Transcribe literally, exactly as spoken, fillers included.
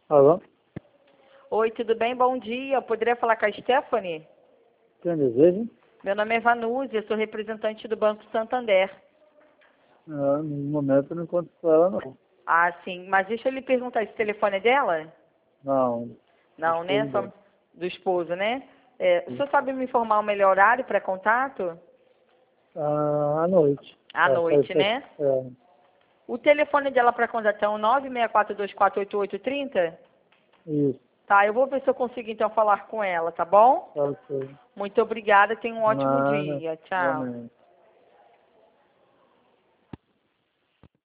Alô? Oi, tudo bem? Bom dia. Eu poderia falar com a Stephanie? Tem desejo? Meu nome é Vanúzia, sou representante do Banco Santander. Ah, no momento eu não encontro com ela, não. Ah, sim. Mas deixa eu lhe perguntar, esse telefone é dela? Não. Não, né? Estou Só bem. do esposo, né? É, o senhor sabe me informar o melhor horário para contato? Ah, à noite. À É, pode noite, ser. né? É, O telefone dela para contato é o nove seis quatro dois quatro oito oito três zero? isso. Tá, eu vou ver se eu consigo então falar com ela, tá bom? Pode ser. Muito obrigada, tenha um ótimo Nada. dia. Tchau. Igualmente.